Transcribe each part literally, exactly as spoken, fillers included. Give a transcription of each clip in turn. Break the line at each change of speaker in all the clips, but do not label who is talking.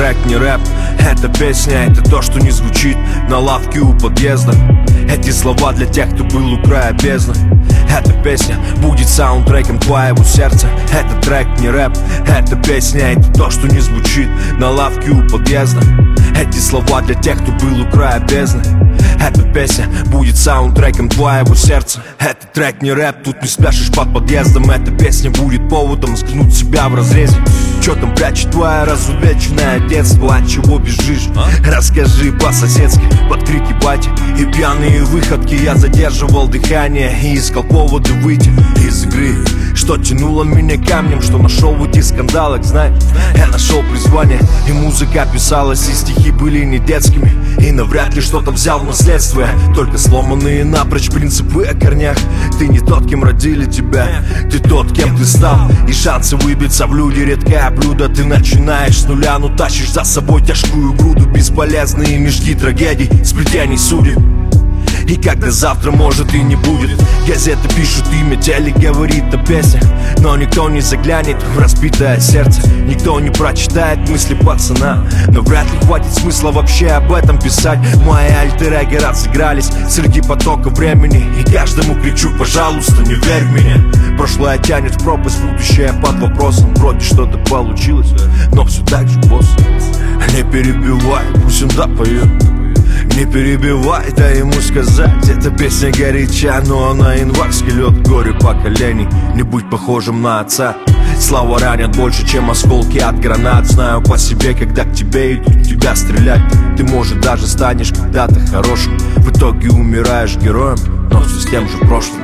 трек не рэп, это песня, это то, что не звучит на лавке у подъезда. Эти слова для тех, кто был у края бездны. Эта песня будет саундтреком твоего сердца. Это трек не рэп, это песня, это то, что не звучит на лавке у подъезда. Эти слова для тех, кто был у края бездны. Эта песня будет саундтреком твоего сердца. Это трек не рэп, тут не спрячешь под подъездом. Эта песня будет поводом взглянуть себя в разрезе. Чё там прячет твое разувеченное детство? От чего бежишь? Расскажи по-соседски, под крики бати и пьяные выходки. Я задерживал дыхание и искал поводы выйти из игры, что тянуло меня камнем, что нашел в этих скандалах. Знаешь, я нашел призвание, и музыка писалась, и стихи были не детскими. И навряд ли что-то взял в наследство, только сломанные напрочь принципы о корнях. Ты не тот, кем родили тебя, ты тот, кем ты стал. И шансы выбиться в люди редкое блюдо. Ты начинаешь с нуля, но тащишь за собой тяжкую груду. Бесполезные мешки трагедий, сплетений судеб. И когда завтра может и не будет, газеты пишут имя, теле говорит о песнях, но никто не заглянет в разбитое сердце. Никто не прочитает мысли пацана, но вряд ли хватит смысла вообще об этом писать. Мои альтер-эго разыгрались среди потока времени, и каждому кричу: пожалуйста, не верь в меня. Прошлое тянет в пропасть, будущее под вопросом. Вроде что-то получилось, но все так же босс. Не перебивай, пусть он допоет. Не перебивай, дай ему сказать. Эта песня горяча, но она январский лед. Горе поколений, не будь похожим на отца. Слова ранят больше, чем осколки от гранат. Знаю по себе, когда к тебе идут тебя стрелять. Ты, может, даже станешь когда-то хорошим, в итоге умираешь героем, но все с тем же прошлым.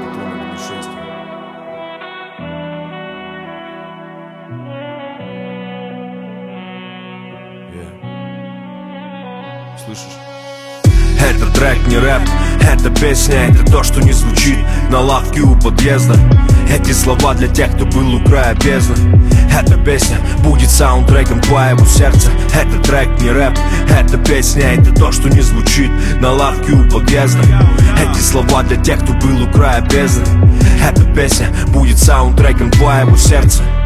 Слышишь? Это трек не рэп, это песня, это то, что не звучит на лавке у подъезда. Эти слова для тех, кто был у края бездны. Эта песня будет саундтреком твоего сердца. Это трек не рэп, это песня, это то, что не звучит на лавке у подъезда. Эти слова для тех, кто был у края бездны. Эта песня будет саундтреком твоего сердца.